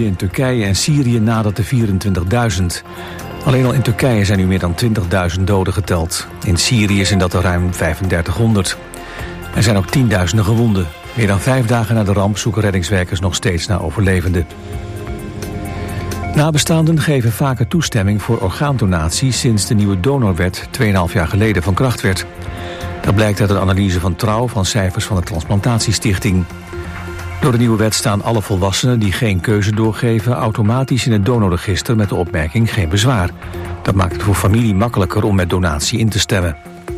gebieden in Turkije en Syrië nadert de 24.000. Alleen al in Turkije zijn nu meer dan 20.000 doden geteld. In Syrië zijn dat er ruim 3500. Er zijn ook tienduizenden gewonden. Meer dan 5 dagen na de ramp zoeken reddingswerkers nog steeds naar overlevenden. Nabestaanden geven vaker toestemming voor orgaandonatie sinds de nieuwe donorwet 2,5 jaar geleden van kracht werd. Dat blijkt uit een analyse van Trouw van cijfers van de Transplantatiestichting. Door de nieuwe wet staan alle volwassenen die geen keuze doorgeven automatisch in het donorregister met de opmerking geen bezwaar. Dat maakt het voor familie makkelijker om met donatie in te stemmen.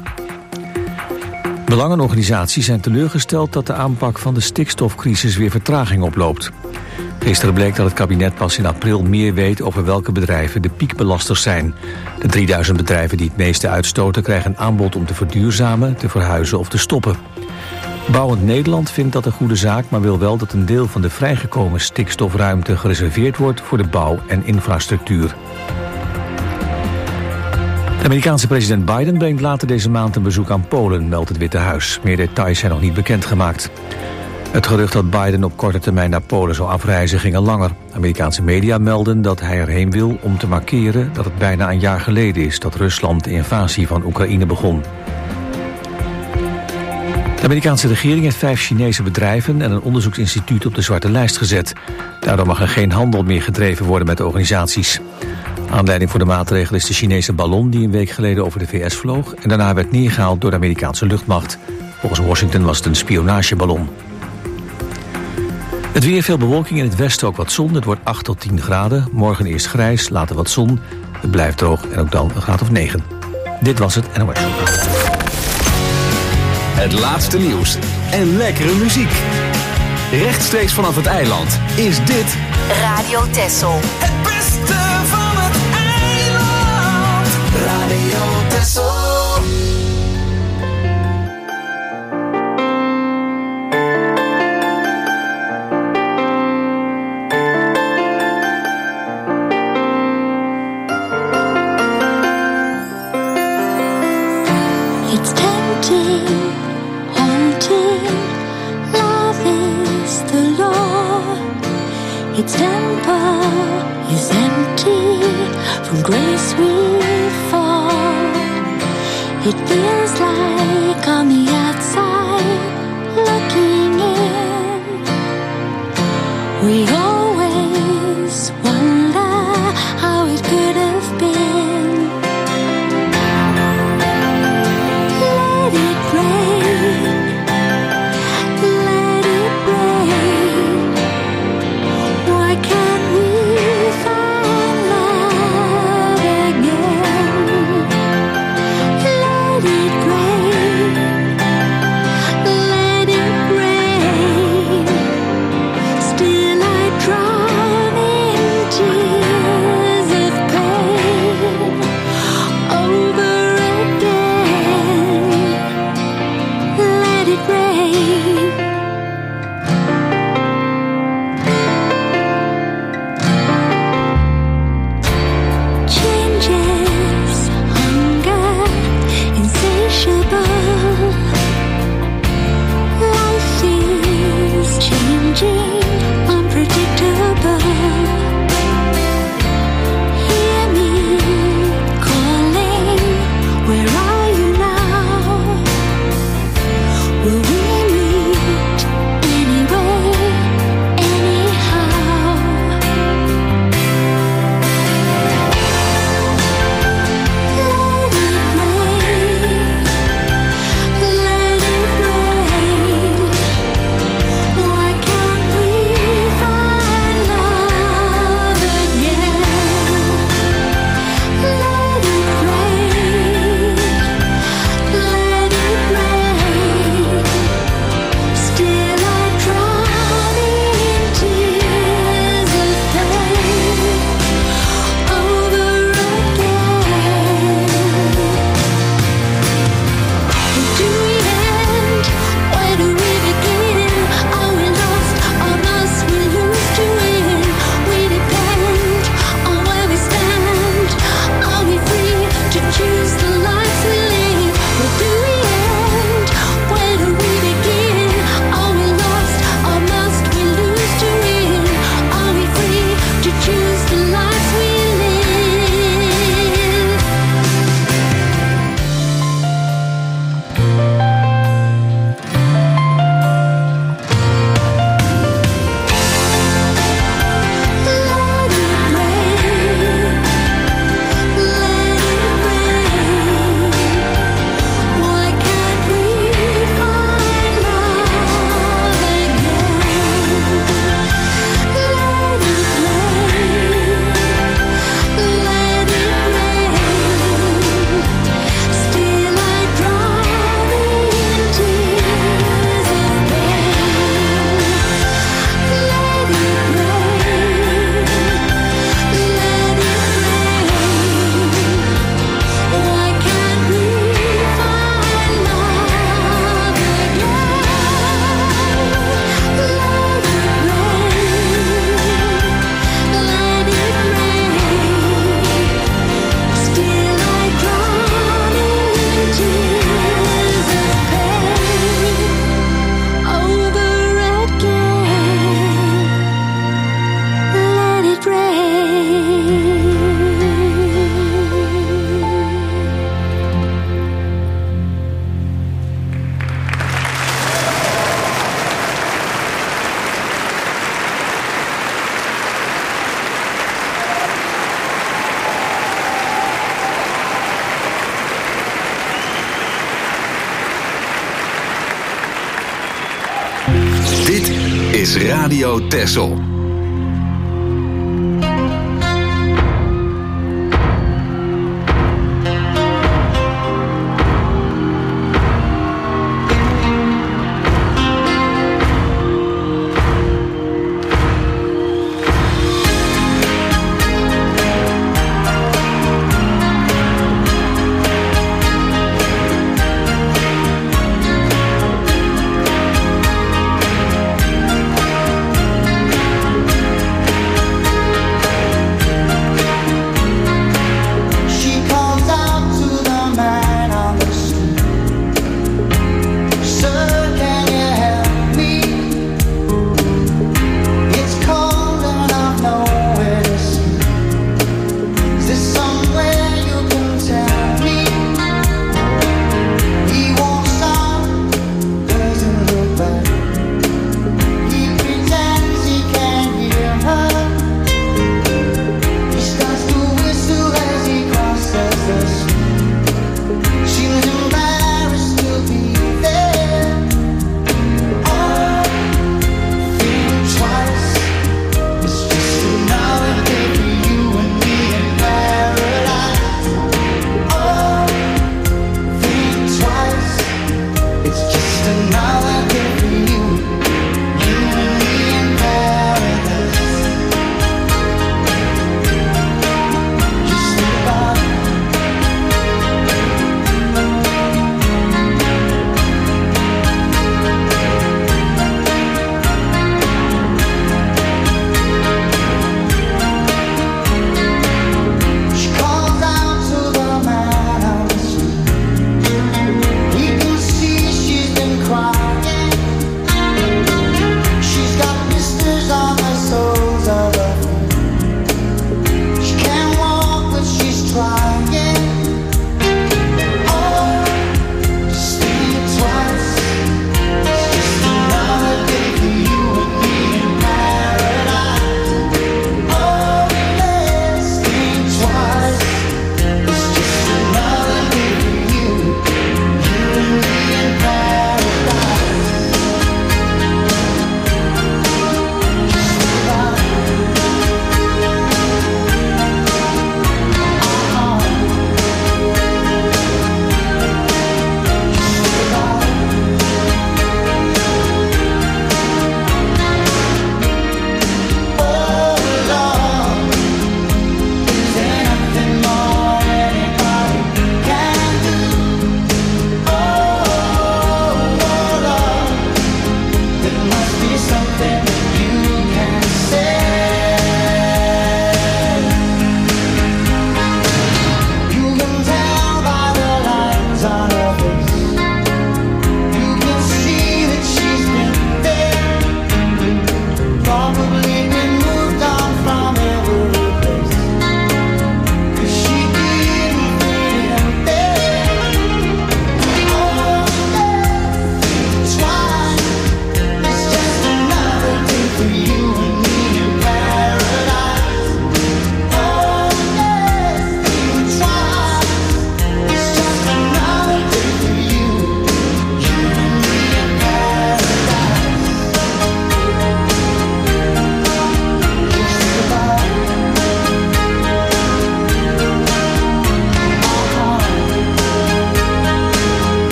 Belangenorganisaties zijn teleurgesteld dat de aanpak van de stikstofcrisis weer vertraging oploopt. Gisteren bleek dat het kabinet pas in april meer weet over welke bedrijven de piekbelasters zijn. De 3000 bedrijven die het meeste uitstoten krijgen een aanbod om te verduurzamen, te verhuizen of te stoppen. Bouwend Nederland vindt dat een goede zaak, maar wil wel dat een deel van de vrijgekomen stikstofruimte gereserveerd wordt voor de bouw en infrastructuur. De Amerikaanse president Biden brengt later deze maand een bezoek aan Polen, meldt het Witte Huis. Meer details zijn nog niet bekendgemaakt. Het gerucht dat Biden op korte termijn naar Polen zou afreizen ging al langer. Amerikaanse media melden dat hij erheen wil om te markeren dat het bijna een jaar geleden is dat Rusland de invasie van Oekraïne begon. De Amerikaanse regering heeft 5 Chinese bedrijven en een onderzoeksinstituut op de zwarte lijst gezet. Daardoor mag er geen handel meer gedreven worden met de organisaties. Aanleiding voor de maatregel is de Chinese ballon die een week geleden over de VS vloog en daarna werd neergehaald door de Amerikaanse luchtmacht. Volgens Washington was het een spionageballon. Het weer, veel bewolking, in het westen ook wat zon. Het wordt 8 tot 10 graden. Morgen eerst grijs, later wat zon. Het blijft droog en ook dan een graad of 9. Dit was het NOS. Het laatste nieuws en lekkere muziek. Rechtstreeks vanaf het eiland is dit Radio Texel. Het beste van het eiland. Radio Texel. It's tempting, haunting, love is the law. Its temple is empty, from grace we fall. It feels like on the outside, looking in, we always wonder how it could have been. Still I Radio Texel.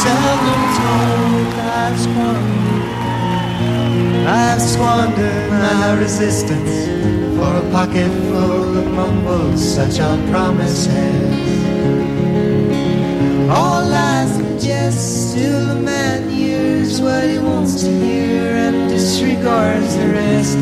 seldom told. I've squandered my resistance for a pocket full of mumbles, such are promises. All lies and jests till a man hears what he wants to hear and disregards the rest.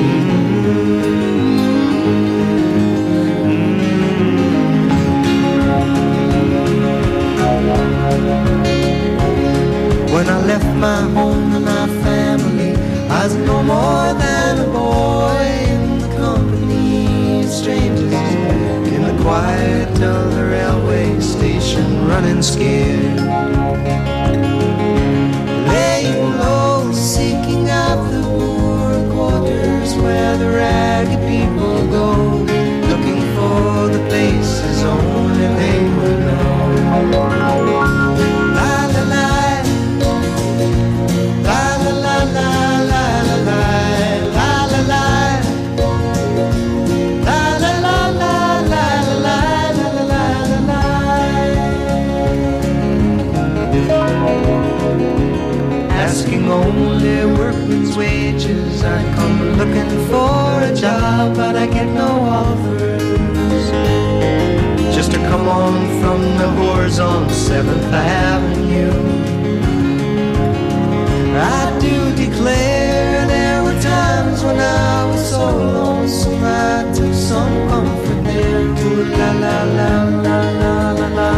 When I left my home and my family, I was no more than a boy in the company of strangers, in the quiet of the railway station, running scared, laying low, seeking out the poorer quarters where the ragged people go, looking for the places only they would know. Asking only workman's wages, I come looking for a job, but I get no offers. Just to come on from the whores on 7th Avenue. I do declare there were times when I was so lonesome I took some comfort there. Ooh, la la la la la la la.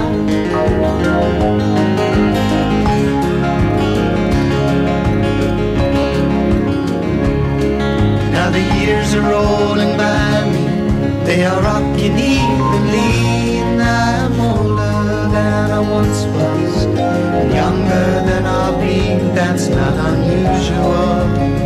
Now the years are rolling by me, they are rocking evenly, and I'm older than I once was, and younger than I'll be, that's not unusual.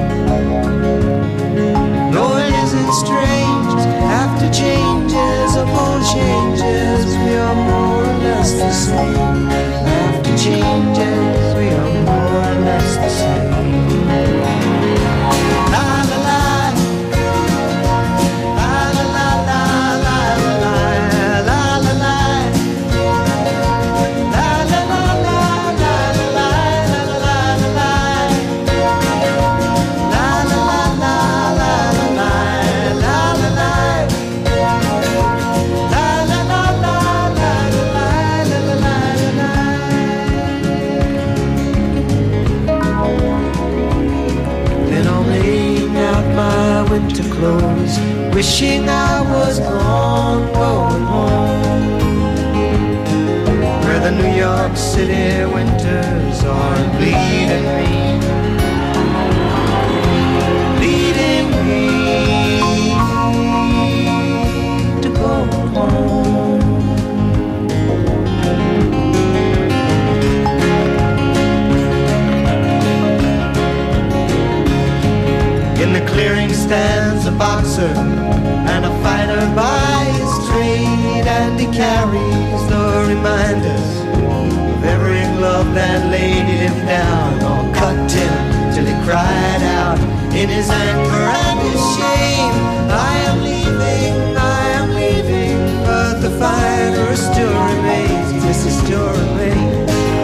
Though it isn't strange, after changes upon changes, we are more or less the same. After changes, we are more or less the same. La la la. Winter clothes, wishing I was gone, going home, where the New York City winters are bleeding me, leading me to go home. In the clearing stands a boxer and a fighter by his trade, and he carries the reminders of every glove that lady him down or cut him till he cried out in his anger and his shame, I am leaving, but the fighter still remains, yes, he still remains.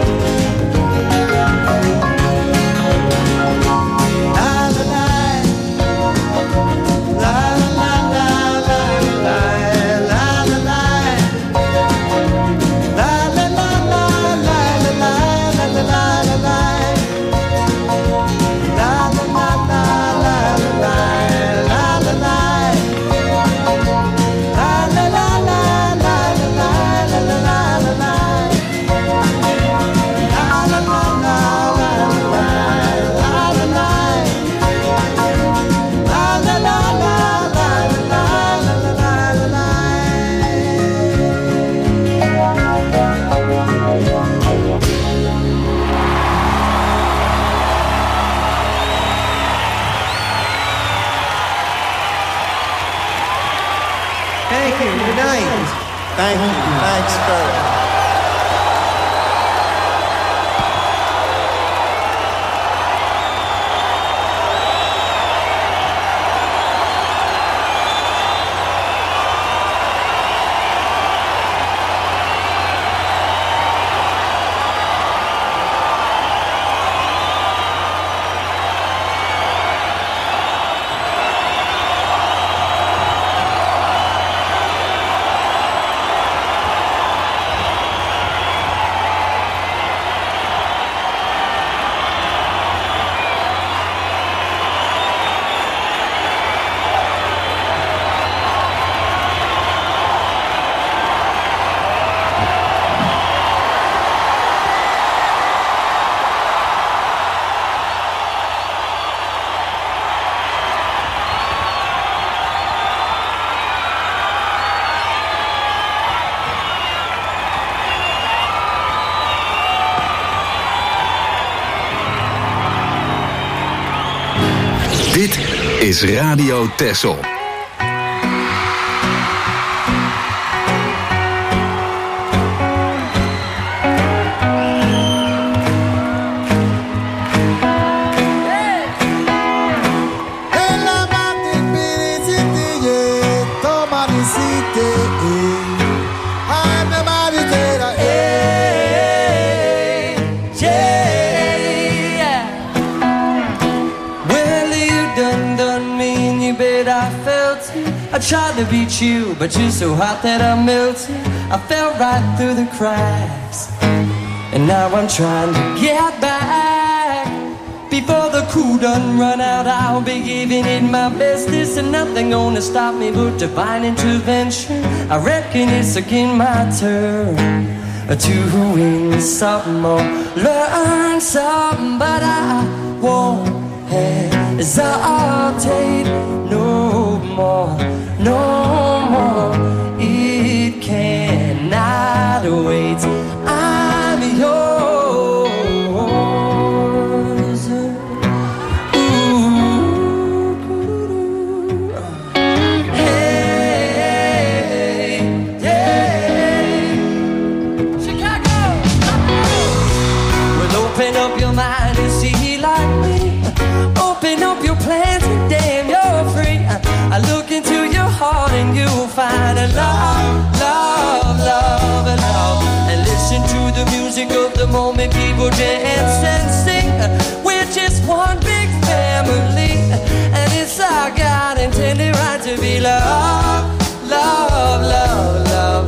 Thank you. Thanks, Kurt. is Radio Texel. I tried to beat you, but you're so hot that I melted. I fell right through the cracks, and now I'm trying to get back. Before the cool done run out, I'll be giving it my best. This and nothing gonna stop me but divine intervention. I reckon it's again my turn to win something or learn something, but I won't hesitate no more. No more, it cannot wait. I'm yours. Ooh. Hey, yeah. Chicago. Well, open up your mind and see like me. Open up your plans and damn, you're free. I look into your heart and you'll find a love, love, love, love. And listen to the music of the moment, people dance and sing. We're just one big family, and it's our God intended right to be love, love, love, love,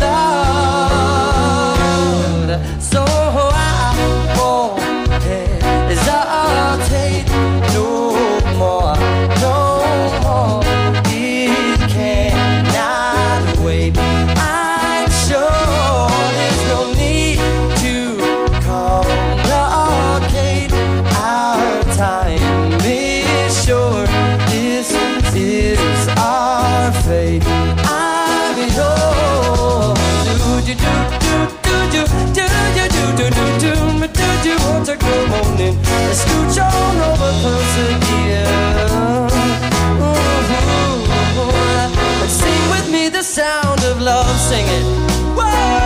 love. So I won't hesitate no more, no more. I'm sure there's no need to complicate our time. Be sure this is our fate. I'm yours. Do you want to come on in? Scooch on over closer here. Sing with me the sound of love, sing it. Whoa,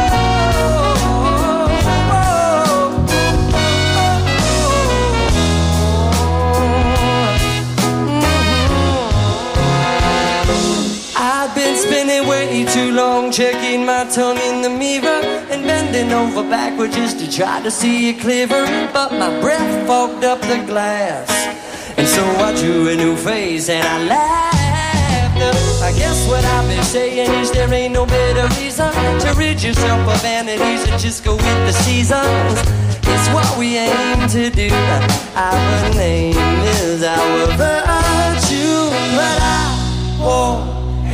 whoa, I've been spinning way too long, checking my tongue in the mirror and bending over backward just to try to see it clearer. But my breath fogged up the glass, and so I drew a new face and I laughed. I guess what I've been saying is there ain't no better reason to rid yourself of vanities and just go with the seasons. It's what we aim to do. Our name is our virtue, but I won't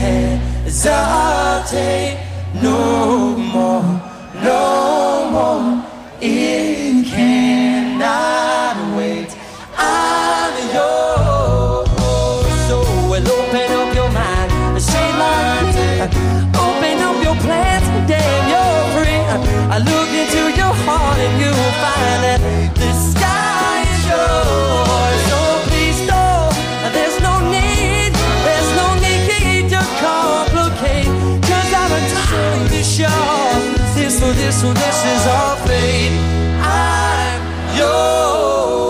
hesitate no more, no more. It cannot wait. I'm yours. So we'll open up your mind, say like me. Open up your plans, damn, you're free. I look into your heart and you'll find that the sky is yours. So please don't, there's no need to complicate, 'cause I'm entirely sure this is our fate. I'm yours.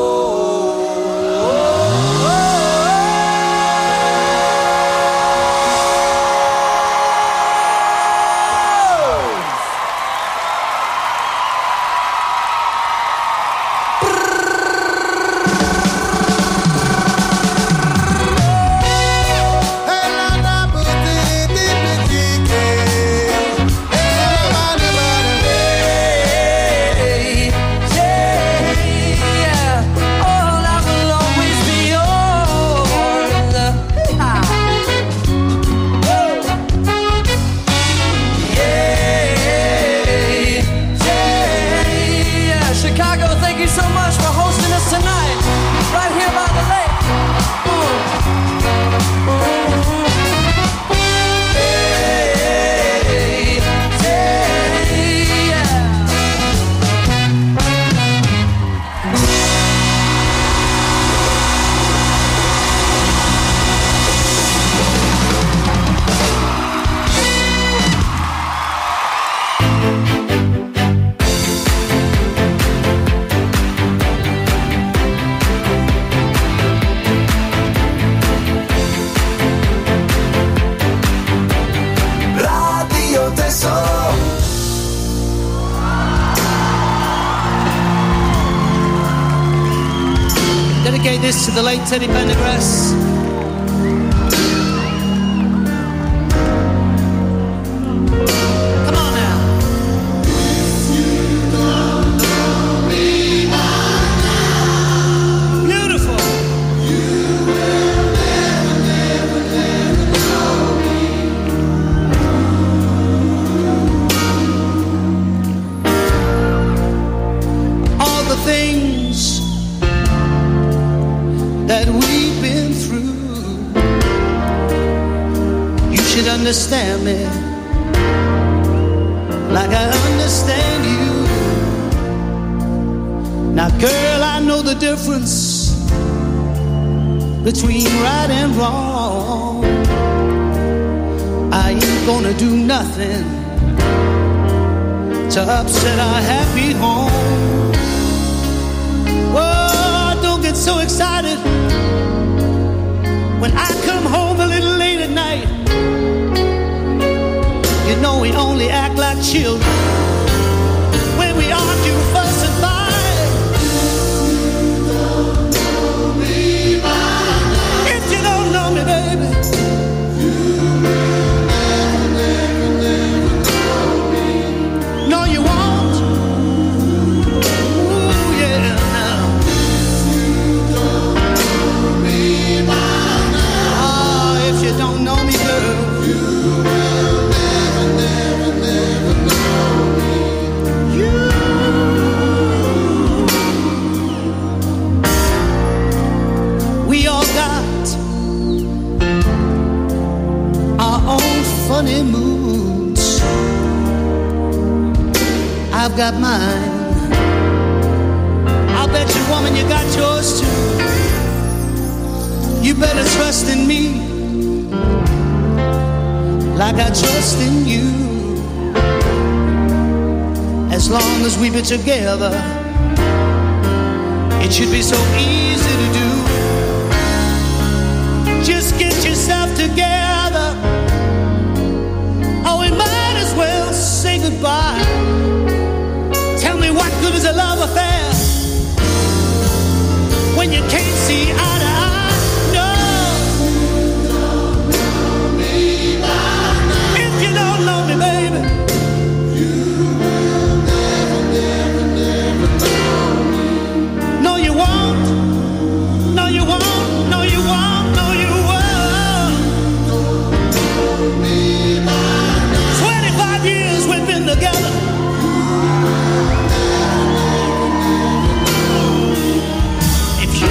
this to the late Teddy Pendergrass. Come on now. Beautiful. All the things that we've been through, you should understand me like I understand you. Now girl, I know the difference between right and wrong. I ain't gonna do nothing to upset our happy home. Whoa, don't get so excited when I come home a little late at night. You know we only act like children when we argue, fuss and fight. If you don't know me, baby, no, you won't. Ooh, yeah, now. Oh, if you don't know me, girl, you will never, never, never know me. We all got our own funny moods. I've got mine. I'll bet you, woman, you got yours too. You better trust in me like I trust in you. As long as we be together, it should be so easy to do. Just get yourself together, or we might as well say goodbye. Tell me, what good is a love affair when you can't see eye to eye? No. If you don't know me, baby, you will never, never, never know me. No, you won't. No, you won't. No, you won't. No, you won't. 25 years we've been together. If you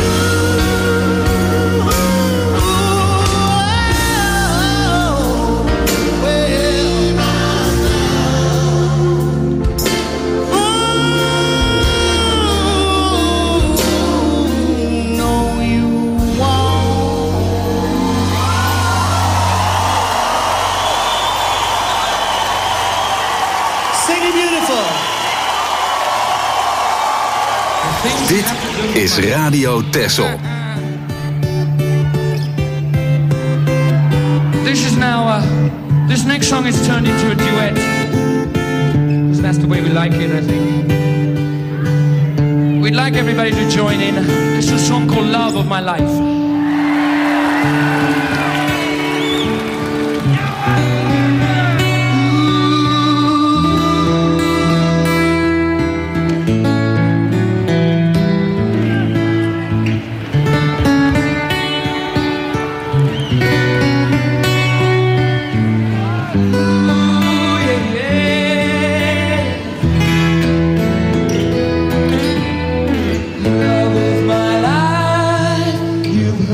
Dit is Radio Texel. This is now, this next song is turned into a duet. Because that's the way we like it, I think. We'd like everybody to join in. This is a song called Love of My Life. Love of my life, you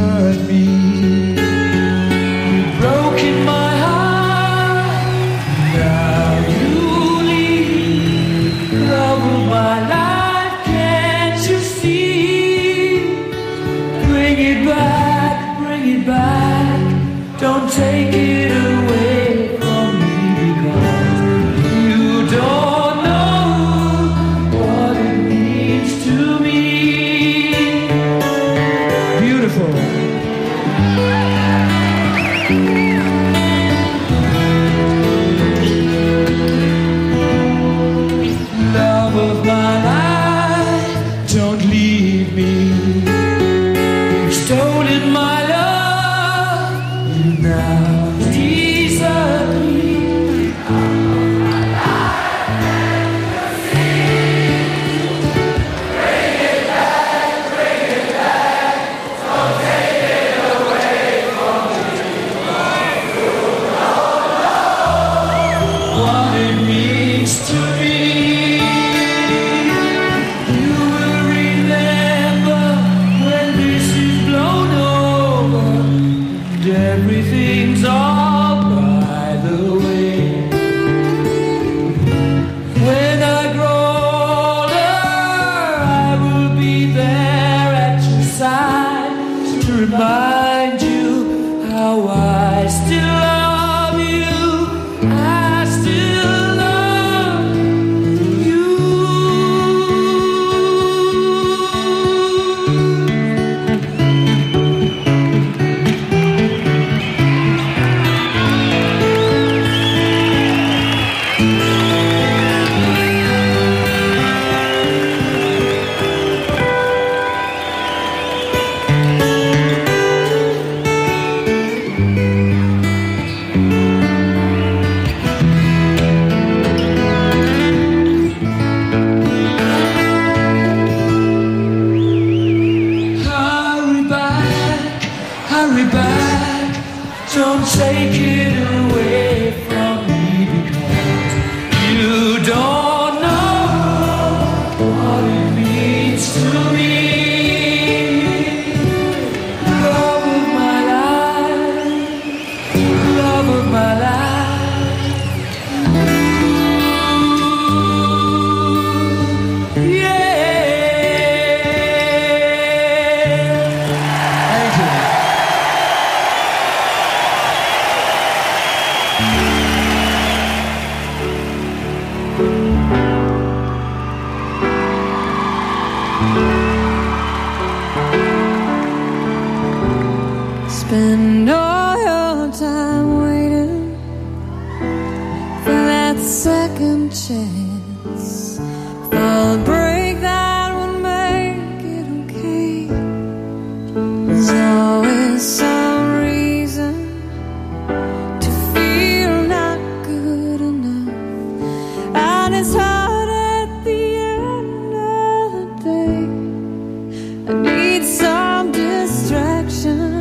Spend all your time waiting for that second chance, for the break that would make it okay. There's always some reason to feel not good enough, and it's hard at the end of the day. I need some distraction.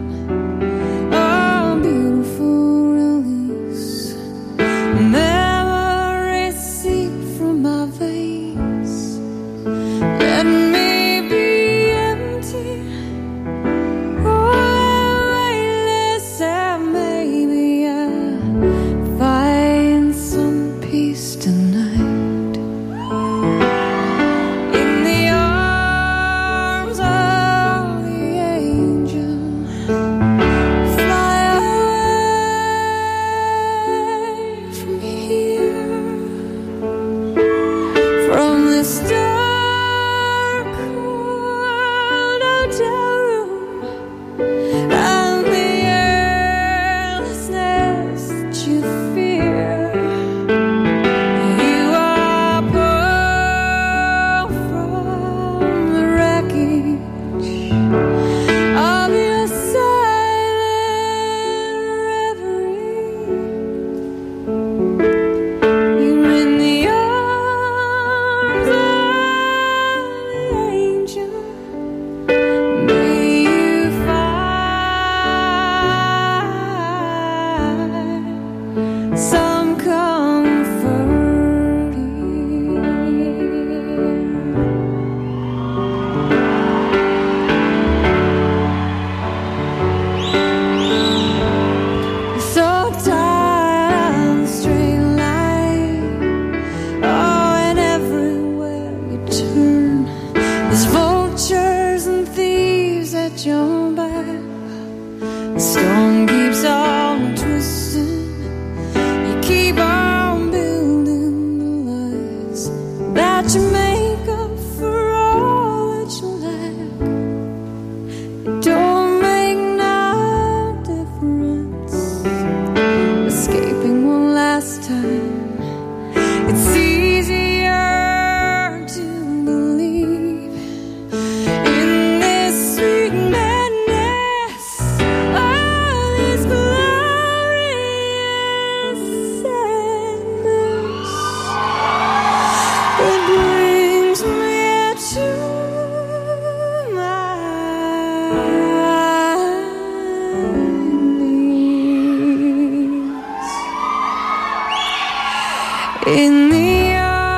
In the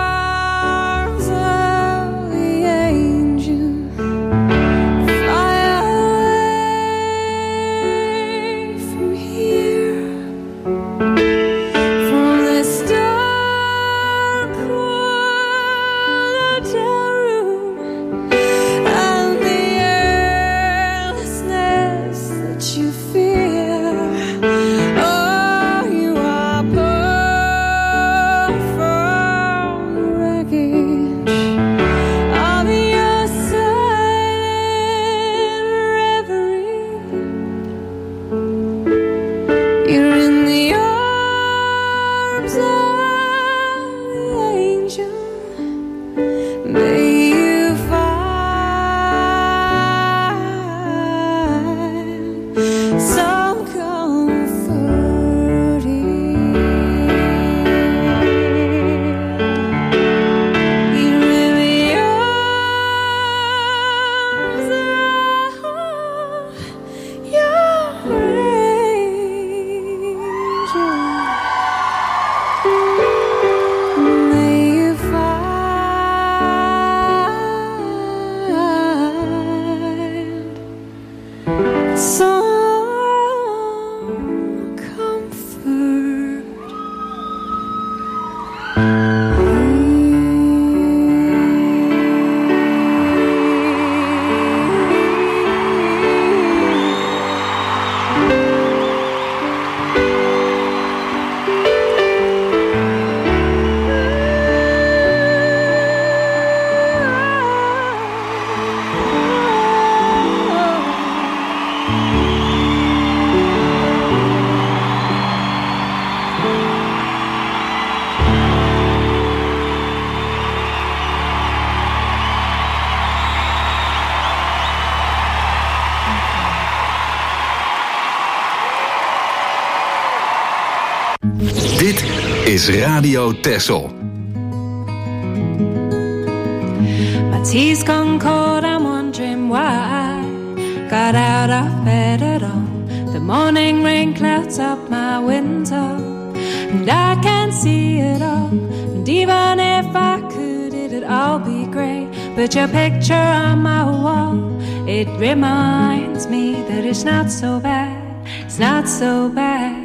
arms of the angel, fly away from here, from this dark world of terror and the airlessness that you fear. Oh, you are perfect. Dit is Radio Texel. My tea's gone cold, I'm wondering why I got out of bed at all. The morning rain clouds up my window, and I can't see it all. And even if I could, it'd all be great. But your picture on my wall, it reminds me that it's not so bad. It's not so bad.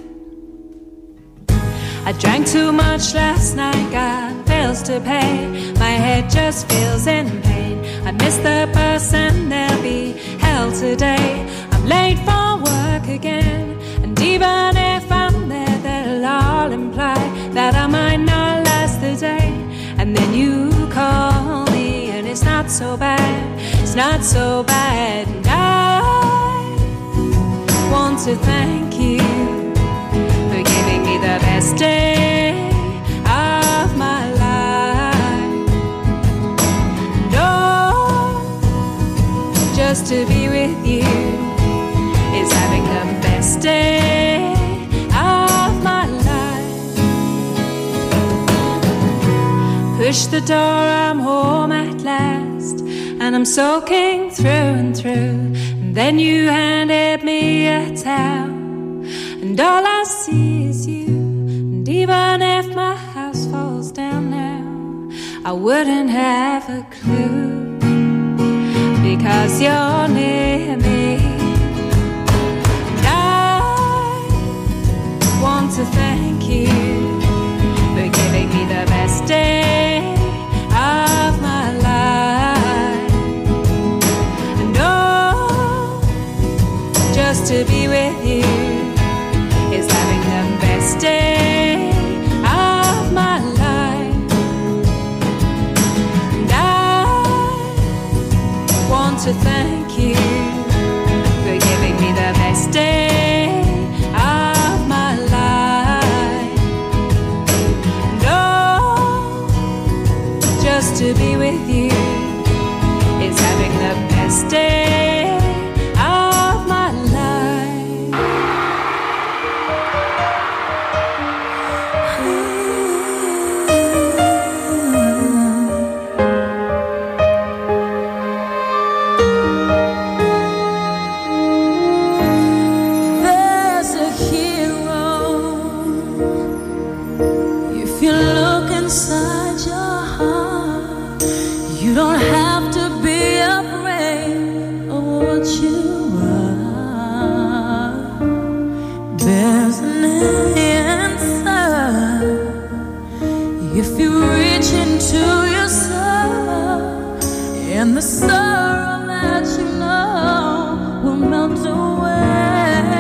I drank too much last night, got bills to pay. My head just feels in pain. I miss the bus and there'll be hell today. I'm late for work again, and even if I'm there, they'll all imply that I might not last the day. And then you call me and it's not so bad. It's not so bad. And I want to thank you for giving me the best day of my life. No, just to be with you is having the best day of my life. Push the door, I'm home at last, and I'm soaking through and through. And then you handed me a towel, and all I see is you. And even if my house falls down now, I wouldn't have a clue, because you're near me. And I want to thank you for giving me the best day of my life. And oh, just to be with you is having the best day of my life. And I want to thank you for giving me the best day of my life. And oh, just to be with you is having the best day of my life. There's a hero. If you look inside your heart, you don't have to be afraid of what you are. There's an answer if you reach into your soul, and the sorrow that you know will melt away.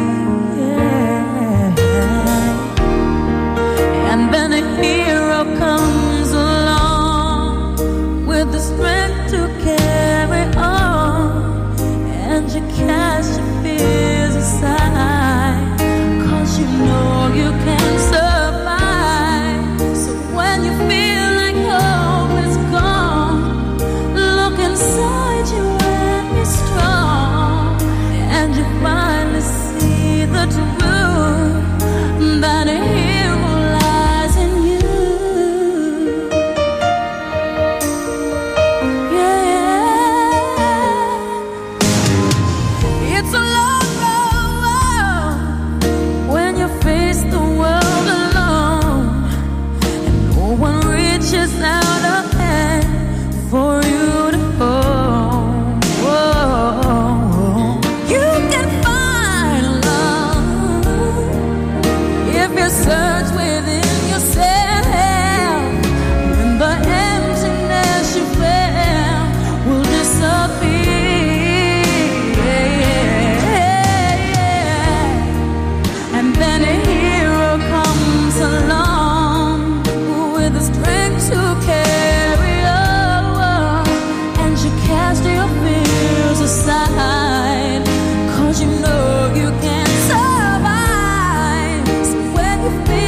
And then a hero comes along with the strength to carry on, and you cast your fears aside, 'cause you know you can survive. So when you feel like hope is gone, look inside you and be strong, and you finally see the truth that a hero lies in you. Yeah. It's a long road when you face the world alone, and no one reaches out a hand for you to hold. Whoa. You can find love if you search within yourself, and the emptiness you felt will disappear. And then a hero comes along with the strength to carry on, and you cast your fears aside, 'cause you know you can survive. So when you feel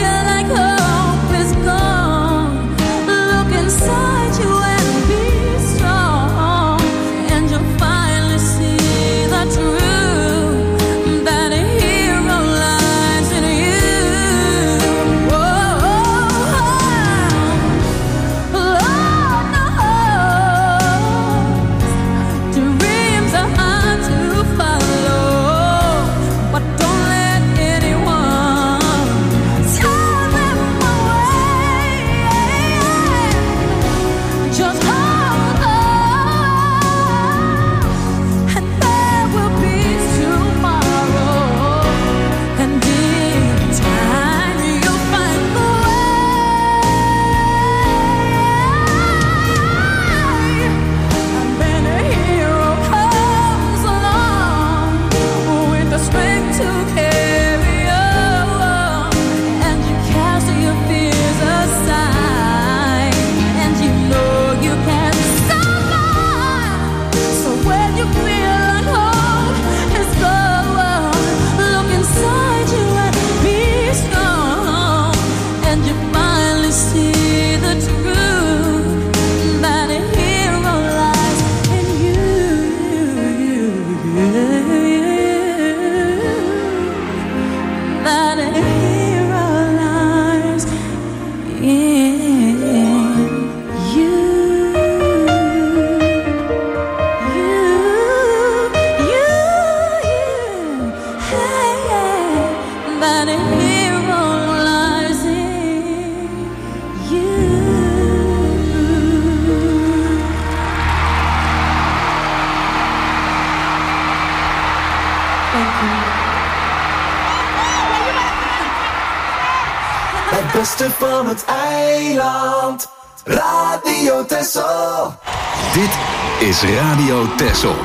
Het beste van het eiland. Radio Texel. Dit is Radio Texel.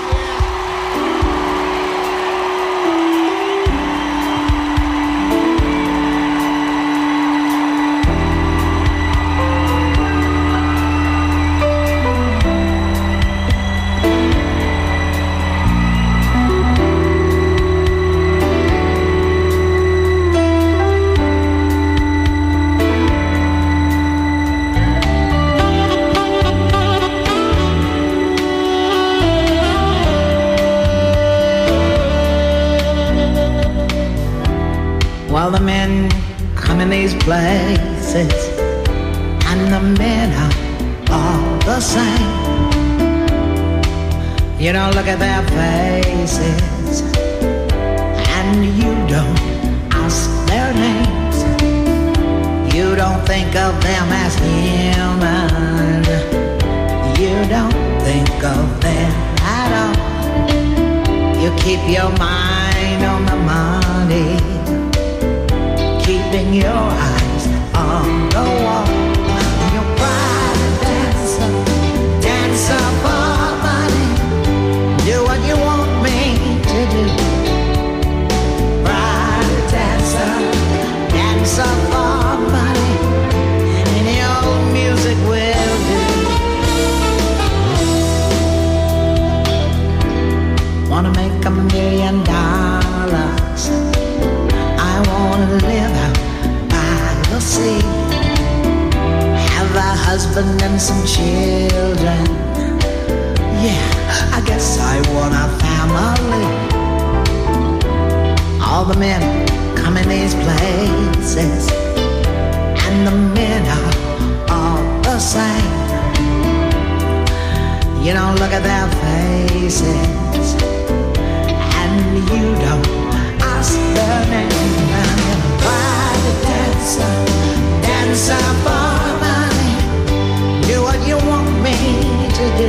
Well, the men come in these places, and the men are all the same. You don't look at their faces, and you don't ask their names. You don't think of them as human. You don't think of them at all. You keep your mind on the money, keeping your eyes on the wall. You're private dancer, dancer for money. Do what you want me to do. Private dancer, dancer for money. Any old music will do. Wanna make $1 million. I wanna live out by the sea, have a husband and some children. Yeah, I guess I want a family. All the men come in these places, and the men are all the same. You don't look at their faces, and you don't ask their name. I'm a private dancer, dancer for money. Do what you want me to do.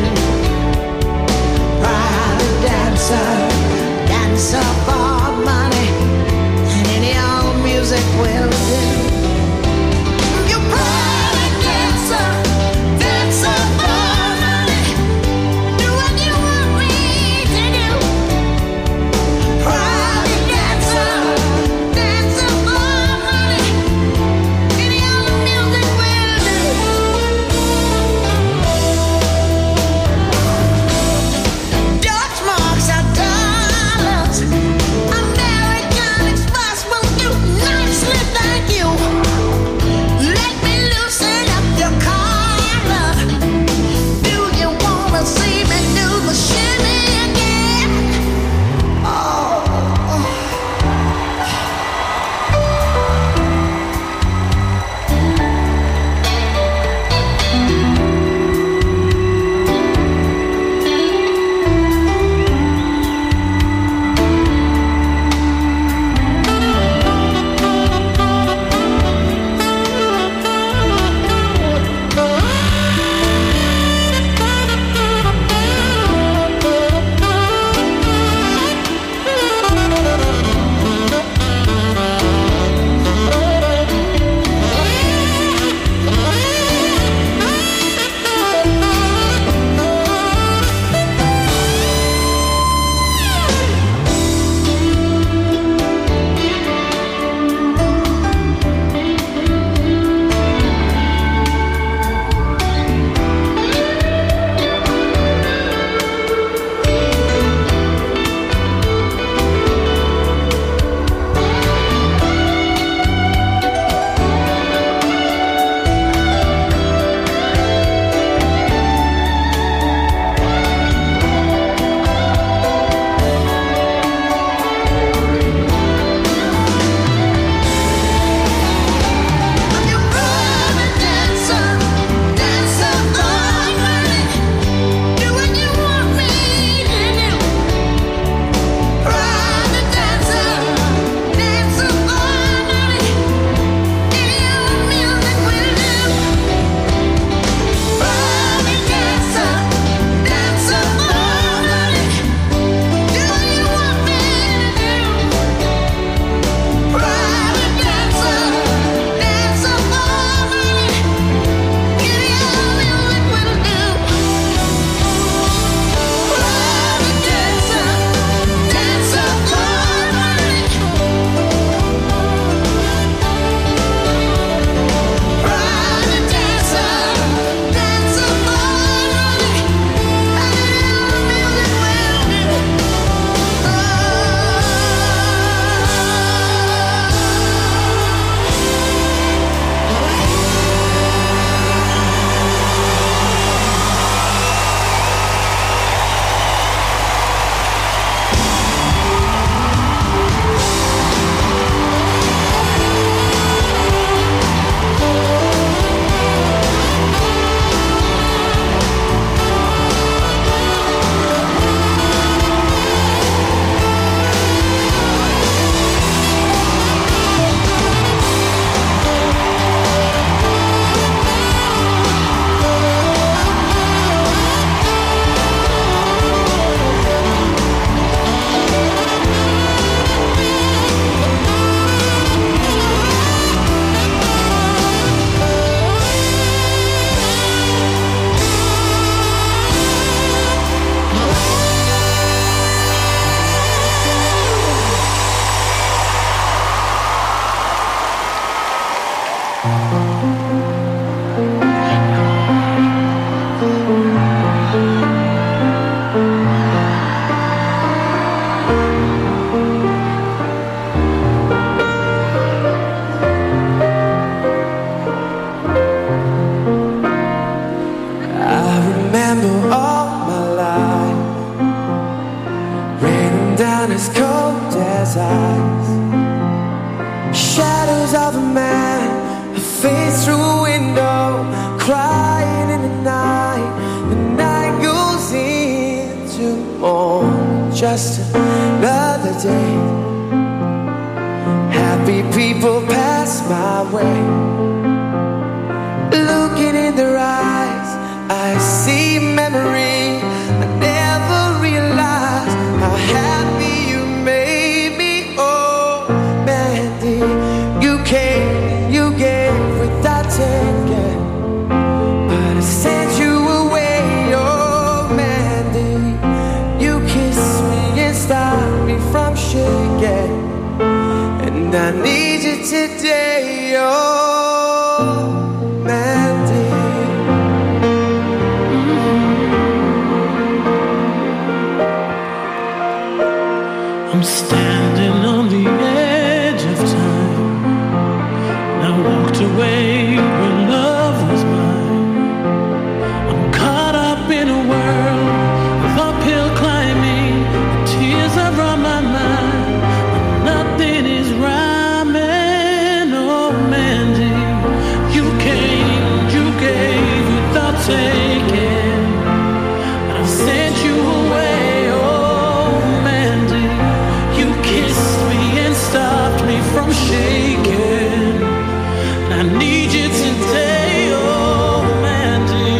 Private dancer, dancer for money. And any old music will do. You're private dancer, dancer for money. Do what you want me to do. Private dancer, of a man, a face through a window, crying in the night. The night goes into morning, just another day. Happy people pass my way. Looking in their eyes, I see memory. I never realized how happy you made me. Oh, Mandy, you came, you gave without taking, but I sent you away. Oh, Mandy, you kissed me and stopped me from shaking, and I need you today. Oh, Mandy. I'm standing on the edge of time. I walked away when love was mine. I'm caught up in a world of uphill climbing. The tears are on my mind. Nothing is rhyming. Oh, Mandy, you came, you gave without taking, and I sent you away. Oh, Mandy, you kissed me and stopped me from shaking. I need you today. Oh, Mandy.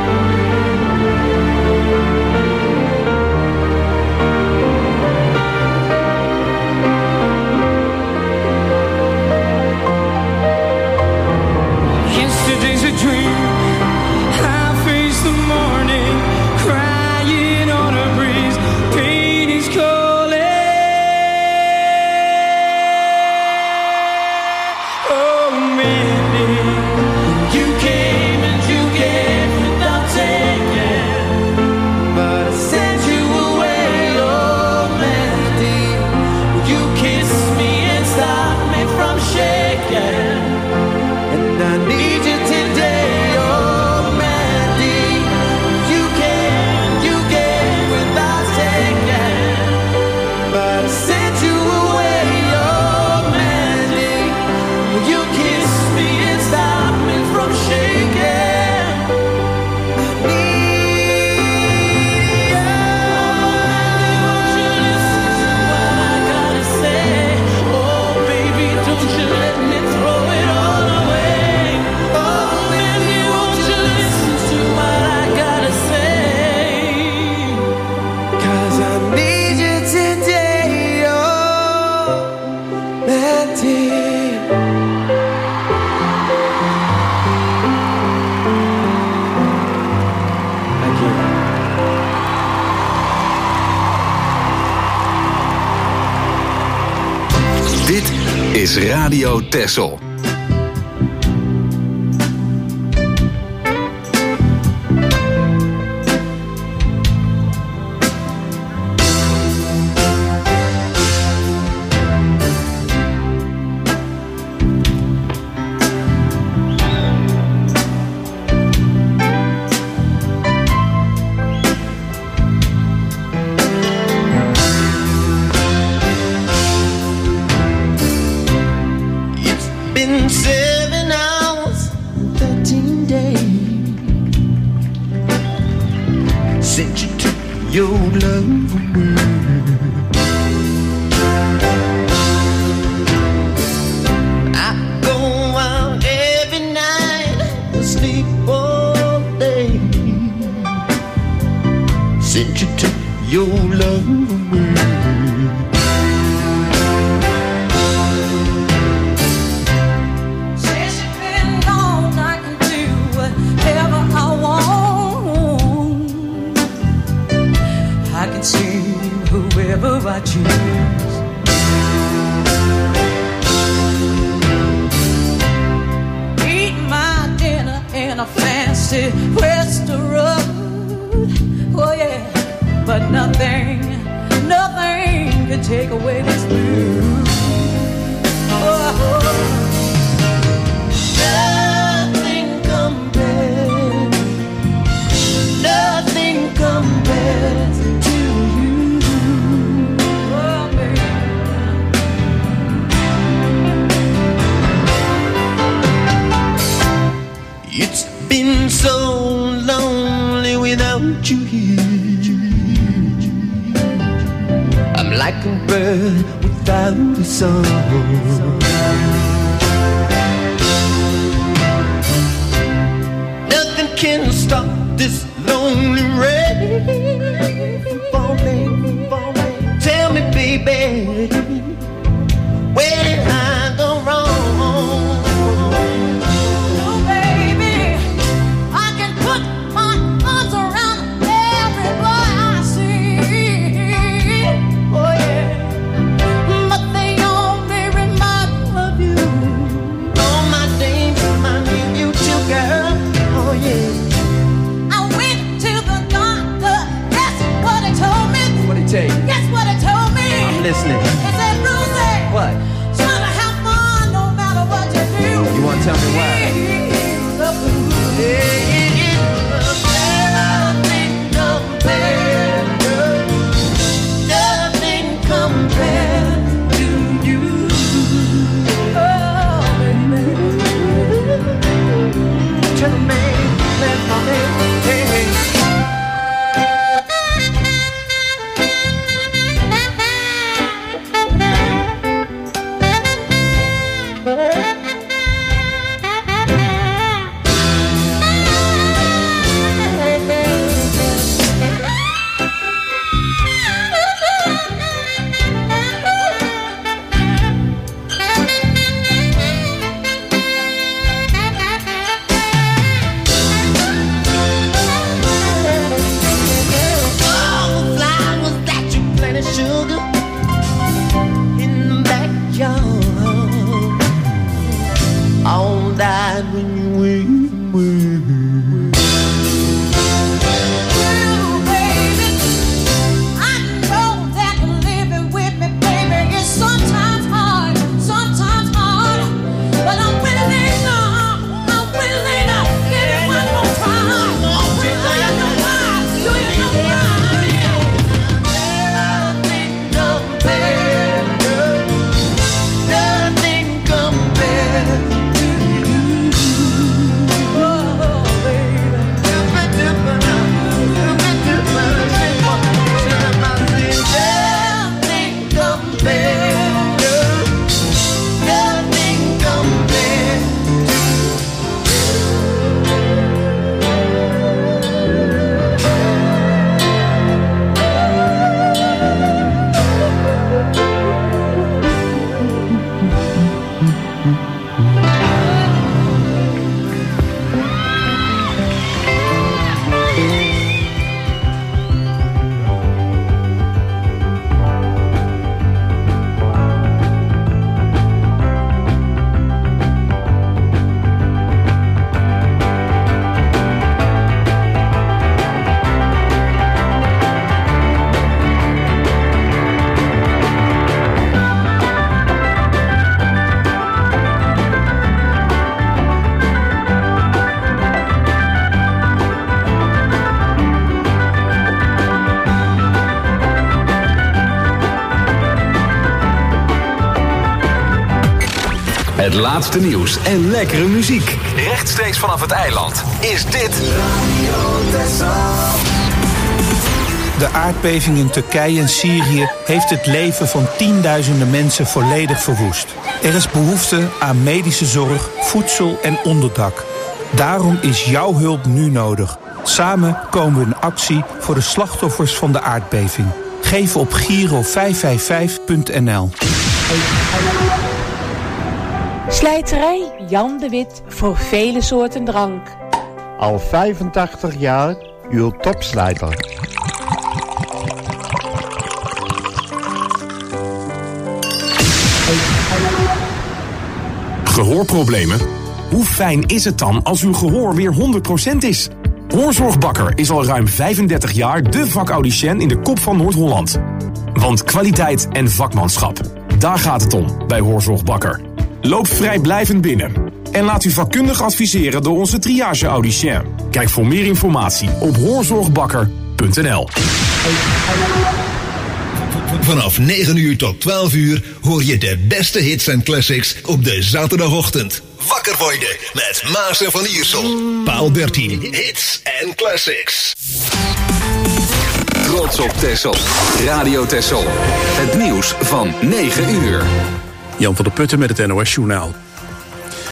Yesterday's a dream. I face the morning, crying on a breeze. Pain is calling. Oh, Mandy, you came and you gave without taking, but I sent you away. Oh, Mandy, you kissed me and stopped me from shaking, and I need you today. Oh, Mandy, you came, you gave without taking, but I sent you away. Oh, Mandy, you kissed me and stopped me from shaking. I need you. Won't you listen to what I gotta say? Oh, baby, don't you let me throw it all away. Oh, Mandy, won't you listen to what I gotta say? 'Cause I need you today. Oh, Mandy. Thank you. Dit is Radio Texel. Been 7 hours, 13 days since you took your love away. I go out every night, sleep all day since you took your love away. Whoever I choose, eat my dinner in a fancy restaurant. Oh yeah, but nothing can take away this blues. Oh, nothing compares to you. Oh, baby. like a bird without a song. Nothing can stop this lonely rain from falling. Tell me, baby, where did I go wrong? Oh, baby, I can put my arms around every boy I see. Oh, yeah, but they only remind me of you. All my dames remind me of you too, girl. Oh, yeah. I went to the doctor. Guess what he told me? What'd he tell you? Guess what he told me? I'm listening. He said, Rosie, What? try to have fun no matter what you do. You wanna tell me why? Nothing compared to you. Oh, baby. Tell me, let me, hey. Het laatste nieuws en lekkere muziek. Rechtstreeks vanaf het eiland is dit De aardbeving in Turkije en Syrië heeft het leven van tienduizenden mensen volledig verwoest. Er is behoefte aan medische zorg, voedsel en onderdak. Daarom is jouw hulp nu nodig. Samen komen we in actie voor de slachtoffers van de aardbeving. Geef op Giro555.nl. Slijterij Jan de Wit voor vele soorten drank. Al 85 jaar uw topslijter. Gehoorproblemen? Hoe fijn is het dan als uw gehoor weer 100% is? Hoorzorgbakker is al ruim 35 jaar de vakaudicien in de kop van Noord-Holland. Want kwaliteit en vakmanschap, daar gaat het om bij Hoorzorgbakker. Loop vrijblijvend binnen en laat u vakkundig adviseren door onze triage-audicien. Kijk voor meer informatie op hoorzorgbakker.nl. Vanaf 9 uur tot 12 uur hoor je de beste hits en classics op de zaterdagochtend. Wakker worden met Maas en Van Iersel. Paal 13, hits en classics. Trots op Texel. Radio Texel. Het nieuws van 9 uur. Jan van der Putten met het NOS Journaal.